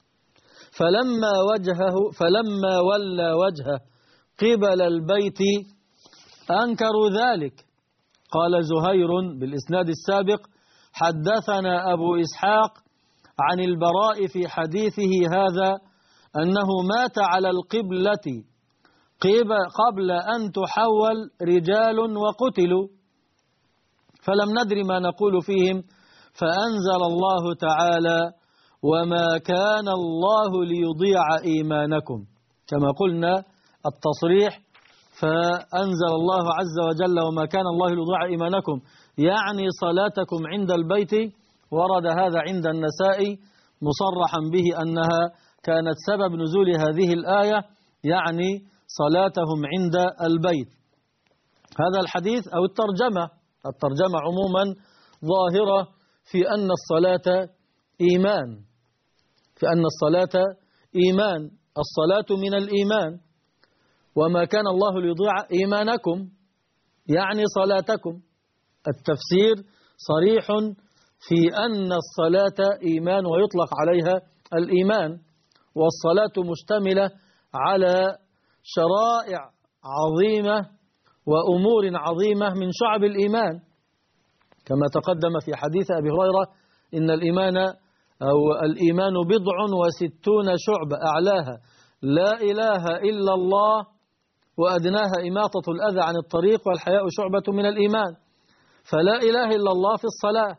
فلما ولى وجهه قبل البيت أنكروا ذلك. قال زهير بالإسناد السابق حدثنا أبو إسحاق عن البراء في حديثه هذا أنه مات على القبلة قبل أن تحول رجال وقتلوا، فلم ندر ما نقول فيهم، فأنزل الله تعالى: وما كان الله ليضيع إيمانكم، كما قلنا التصريح. فأنزل الله عز وجل: وما كان الله ليضيع إيمانكم، يعني صلاتكم عند البيت. ورد هذا عند النسائي مصرحا به أنها كانت سبب نزول هذه الآية، يعني صلاتهم عند البيت. هذا الحديث أو الترجمة عموما ظاهرة في أن الصلاة إيمان، في أن الصلاة إيمان، الصلاة من الإيمان. وما كان الله ليضيع إيمانكم يعني صلاتكم. التفسير صريح في أن الصلاة إيمان ويطلق عليها الإيمان، والصلاة مشتملة على شرائع عظيمة وأمور عظيمة من شعب الإيمان، كما تقدم في حديث أبي هريرة: إن الإيمان 67 شعبة، أعلاها لا إله إلا الله، وأدناها إماطة الأذى عن الطريق، والحياء شعبة من الإيمان. فلا إله إلا الله في الصلاة،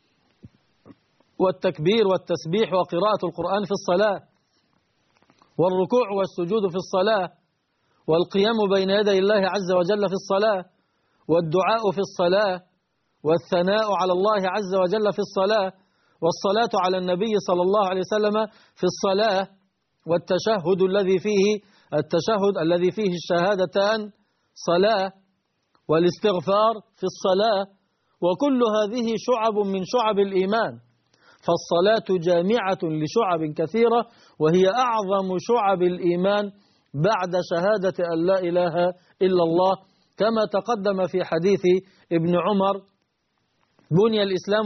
والتكبير والتسبيح وقراءة القرآن في الصلاة، والركوع والسجود في الصلاة، والقيام بين يدي الله عز وجل في الصلاة، والدعاء في الصلاة، والثناء على الله عز وجل في الصلاة، والصلاة على النبي صلى الله عليه وسلم في الصلاة، والتشهد الذي فيه الشهادتان صلاة، والاستغفار في الصلاة. وكل هذه شعب من شعب الإيمان، فالصلاة جامعة لشعب كثيرة، وهي أعظم شعب الإيمان بعد شهادة أن لا إله إلا الله، كما تقدم في حديث ابن عمر: بني الإسلام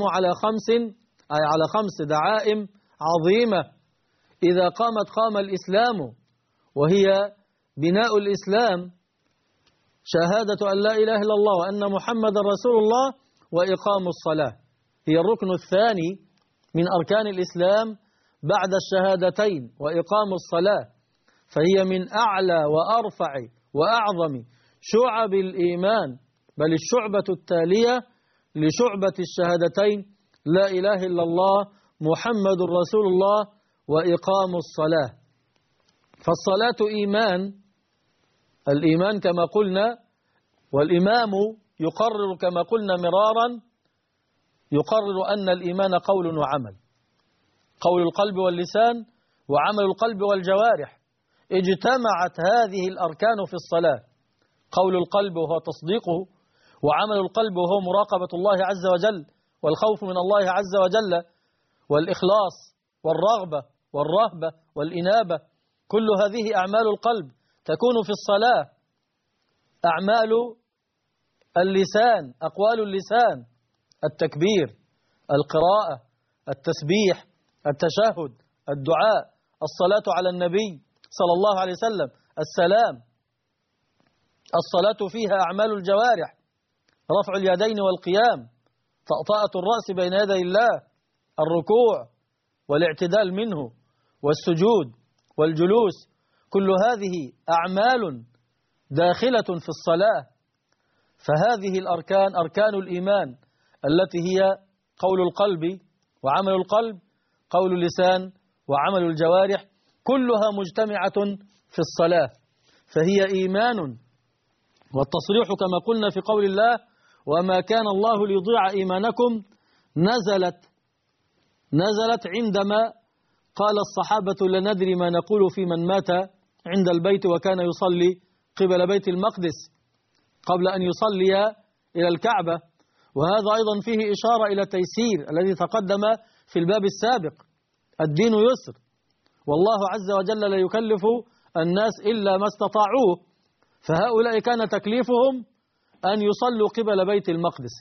على خمس دعائم عظيمة، إذا قامت قام الإسلام، وهي بناء الإسلام شهادة أن لا إله إلا الله وأن محمد رسول الله، وإقام الصلاة، هي الركن الثاني من أركان الإسلام بعد الشهادتين، وإقام الصلاة، فهي من أعلى وأرفع وأعظم شعب الإيمان، بل الشعبة التالية لشعبة الشهادتين: لا إله إلا الله محمد رسول الله وإقام الصلاة. فالصلاة إيمان، الإيمان كما قلنا، والإمام يقرر كما قلنا مرارا، يقرر أن الإيمان قول وعمل، قول القلب واللسان وعمل القلب والجوارح. اجتمعت هذه الأركان في الصلاة: قول القلب وهو تصديقه، وعمل القلب وهو مراقبة الله عز وجل، والخوف من الله عز وجل، والإخلاص والرغبة والرهبة والإنابة. كل هذه أعمال القلب تكون في الصلاة. أعمال اللسان، أقوال اللسان: التكبير، القراءة، التسبيح، التشهد، الدعاء، الصلاة على النبي صلى الله عليه وسلم، السلام. الصلاة فيها أعمال الجوارح: رفع اليدين والقيام، طأطأة الرأس بين يدي الله، الركوع والاعتدال منه، والسجود والجلوس. كل هذه أعمال داخلة في الصلاة. فهذه الأركان أركان الإيمان التي هي قول القلب وعمل القلب، قول اللسان وعمل الجوارح، كلها مجتمعة في الصلاة، فهي إيمان. والتصريح كما قلنا في قول الله: وما كان الله ليضيع إيمانكم، نزلت عندما قال الصحابة: لا ندري ما نقول في من مات عند البيت وكان يصلي قبل بيت المقدس قبل أن يصلي إلى الكعبة. وهذا أيضا فيه إشارة إلى تيسير الذي تقدم في الباب السابق: الدين يسر، والله عز وجل لا يكلف الناس إلا ما استطاعوه، فهؤلاء كان تكليفهم أن يصلوا قبل بيت المقدس.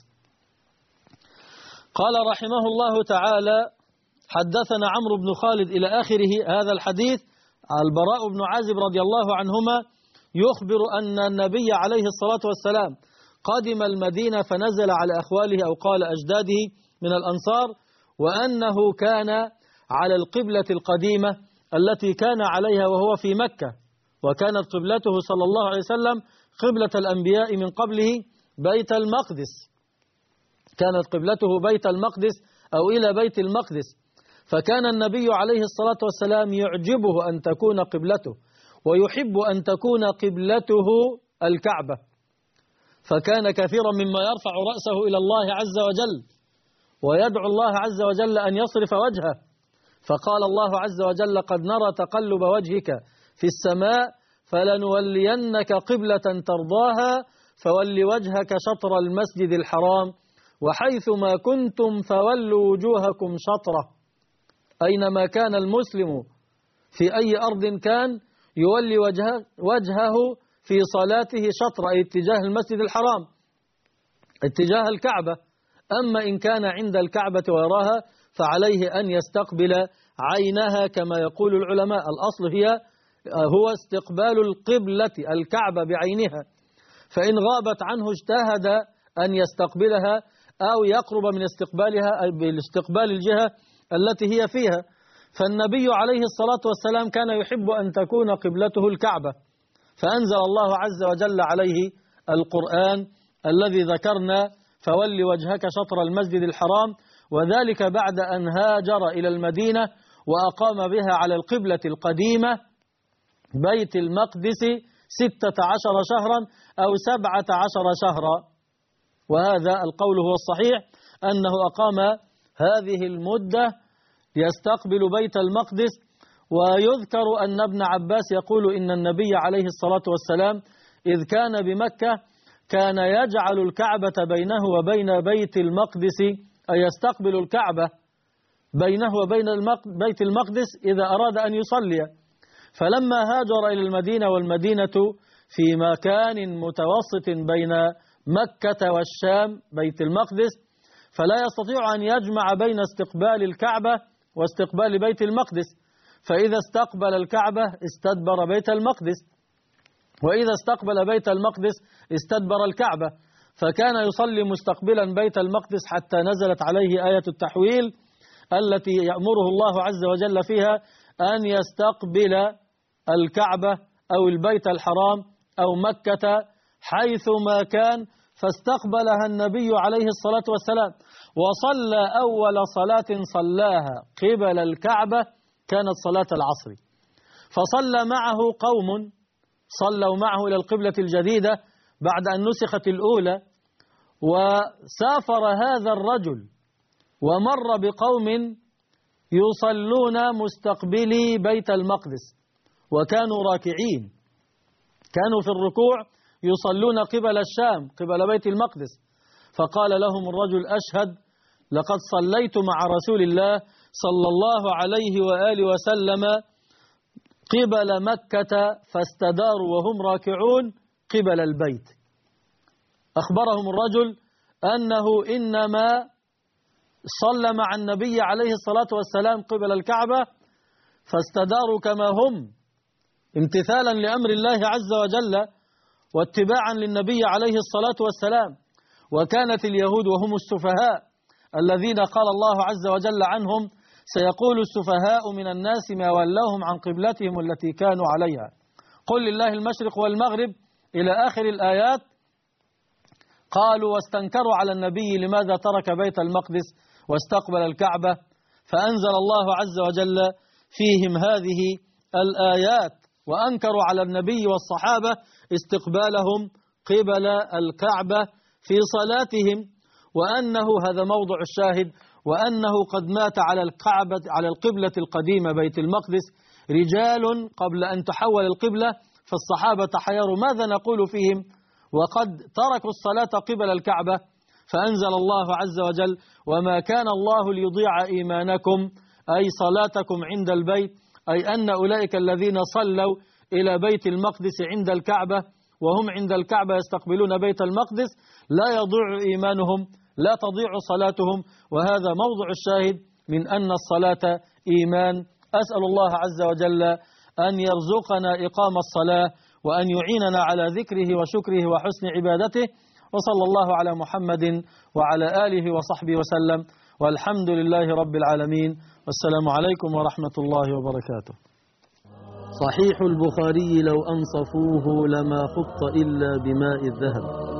قال رحمه الله تعالى: حدثنا عمرو بن خالد إلى آخره هذا الحديث. البراء بن عازب رضي الله عنهما يخبر أن النبي عليه الصلاة والسلام قدم المدينة فنزل على أخواله أو قال أجداده من الأنصار، وأنه كان على القبلة القديمة التي كان عليها وهو في مكة، وكانت قبلته صلى الله عليه وسلم قبلة الأنبياء من قبله بيت المقدس، كانت قبلته بيت المقدس أو إلى بيت المقدس، فكان النبي عليه الصلاة والسلام يعجبه أن تكون قبلته ويحب أن تكون قبلته الكعبة، فكان كثيرا مما يرفع رأسه إلى الله عز وجل ويدعو الله عز وجل أن يصرف وجهه، فقال الله عز وجل: قد نرى تقلب وجهك في السماء فلنولينك قبلة ترضاها فول وجهك شطر المسجد الحرام وحيث ما كنتم فولوا وجوهكم شطره. أينما كان المسلم في أي أرض كان يولي وجهه في صلاته شطر، أي اتجاه المسجد الحرام، اتجاه الكعبة. أما إن كان عند الكعبة ويراها فعليه أن يستقبل عينها كما يقول العلماء. الأصل هو استقبال القبلة الكعبة بعينها، فإن غابت عنه اجتهد أن يستقبلها أو يقرب من استقبالها بالاستقبال الجهة التي هي فيها. فالنبي عليه الصلاة والسلام كان يحب أن تكون قبلته الكعبة، فأنزل الله عز وجل عليه القرآن الذي ذكرنا: فول وجهك شطر المسجد الحرام، وذلك بعد أن هاجر إلى المدينة وأقام بها على القبلة القديمة بيت المقدس 16 شهرا أو 17 شهرا، وهذا القول هو الصحيح أنه أقام هذه المدة يستقبل بيت المقدس. ويذكر أن ابن عباس يقول إن النبي عليه الصلاة والسلام إذ كان بمكة كان يجعل الكعبة بينه وبين بيت المقدس، أي يستقبل الكعبة بينه وبين بيت المقدس إذا أراد أن يصلي. فلما هاجر إلى المدينة والمدينة في مكان متوسط بين مكة والشام بيت المقدس، فلا يستطيع أن يجمع بين استقبال الكعبة واستقبال بيت المقدس، فإذا استقبل الكعبة استدبر بيت المقدس، وإذا استقبل بيت المقدس استدبر الكعبة، فكان يصلي مستقبلا بيت المقدس حتى نزلت عليه آية التحويل التي يأمره الله عز وجل فيها أن يستقبل الكعبة أو البيت الحرام أو مكة حيثما كان، فاستقبلها النبي عليه الصلاة والسلام وصلى أول صلاة صلاها قبل الكعبة كانت صلاة العصر، فصلى معه قوم صلوا معه إلى القبلة الجديدة بعد أن نسخت الأولى، وسافر هذا الرجل ومر بقوم يصلون مستقبلي بيت المقدس وكانوا راكعين، كانوا في الركوع يصلون قبل الشام قبل بيت المقدس، فقال لهم الرجل: أشهد لقد صليت مع رسول الله صلى الله عليه وآله وسلم قبل مكة فاستداروا وهم راكعون قبل البيت. أخبرهم الرجل أنه إنما صلى مع النبي عليه الصلاة والسلام قبل الكعبة فاستداروا كما هم امتثالا لأمر الله عز وجل واتباعا للنبي عليه الصلاة والسلام. وكانت اليهود وهم السفهاء الذين قال الله عز وجل عنهم: سيقول السفهاء من الناس ما ولاهم عن قبلتهم التي كانوا عليها، قل لله المشرق والمغرب إلى آخر الآيات. قالوا واستنكروا على النبي لماذا ترك بيت المقدس واستقبل الكعبة، فأنزل الله عز وجل فيهم هذه الآيات وأنكروا على النبي والصحابة استقبالهم قبل الكعبة في صلاتهم، وأنه هذا موضع الشاهد، وأنه قد مات على القبلة القديمة بيت المقدس رجال قبل أن تحول القبلة، فالصحابة تحيروا ماذا نقول فيهم وقد تركوا الصلاة قبل الكعبة، فأنزل الله عز وجل: وما كان الله ليضيع إيمانكم أي صلاتكم عند البيت، أي أن أولئك الذين صلوا إلى بيت المقدس عند الكعبة وهم عند الكعبة يستقبلون بيت المقدس لا يضيع إيمانهم، لا تضيع صلاتهم، وهذا موضع الشاهد من أن الصلاة إيمان. أسأل الله عز وجل أن يرزقنا إقام الصلاة وأن يعيننا على ذكره وشكره وحسن عبادته، وصلى الله على محمد وعلى آله وصحبه وسلم، والحمد لله رب العالمين، والسلام عليكم ورحمة الله وبركاته. صحيح البخاري لو أنصفوه لما خط إلا بماء الذهب.